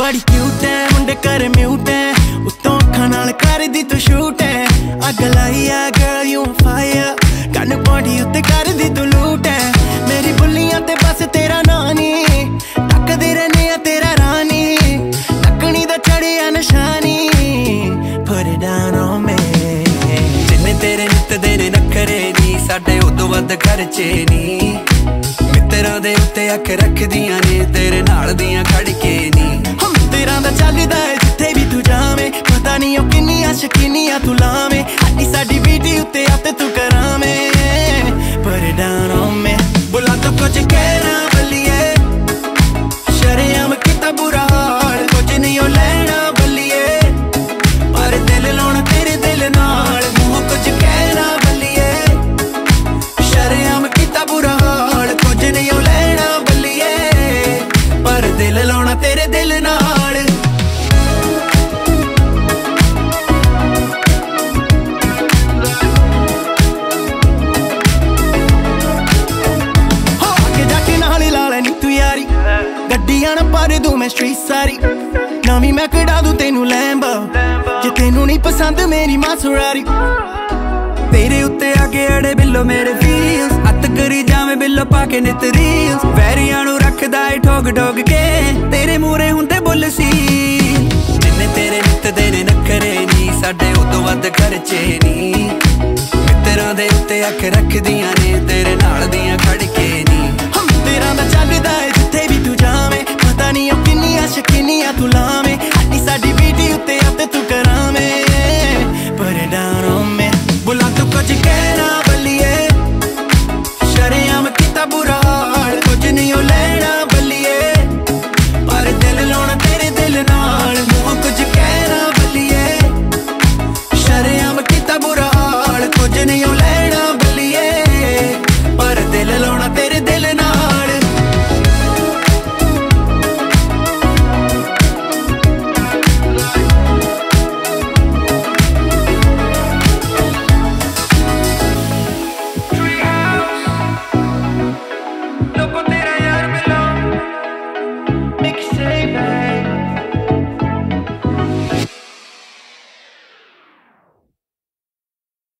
बड़ी क्यूट है मुंडे कर म्यूट है उत्तों अखां नाल करदी तू शूट है अग लाई है गर्ल यू ऑन फायर कन पौड़ी उत्ते करदी तू लूट है मेरी बुल्लियां ते बस तेरा नानी टकदे रहने आ तेरा रानी टकनी दा चढ़िया निशानी put it down on me जिन्ने तेरे नित देने नखरे नी साडे उदों वध खर्चे नी मित्तरां दे उत्ते अख रखदियां ने तेरे नाल दियां खड़ के नी तेरा दा चलदा है जिथे भी तू जावे पता नहीं ओ किन्नियां शकीनियां तू लावे अड्डी साडी बीटी उत्ते आते तू करावे put it down on me बुला तो कुछ कहना बल्लिए शरेआम किता बुरा हाल कुछ नहीं ओ लेना बल्लिए पर दिल लाउणा तेरे दिल नाल मुंह कुछ कहना बल्लिए शरेआम किता बुरा हाल कुछ नहीं ओ लेना बल्लिए पर दिल लाउणा तेरे दिल नाल पर दूं मैं स्ट्रीट सारी नवी मैं कढ़ा दूं तेनू लैम्बो जे तेनू नहीं पसंद मेरी मासुरारी तेरे उत्ते आके अड़े बिल्लो मेरे फील्स अत करी जावे बिल्लो पाके नित रील्स वैरियां नू रखदा है ठोग ठोग के तेरे मूरे हुंदे बुल सी जिन्ने तेरे नित देने नखरे नी साडे उदों वध खर्चे नी मित्तरां दे उत्ते अख रखदियां ने तेरे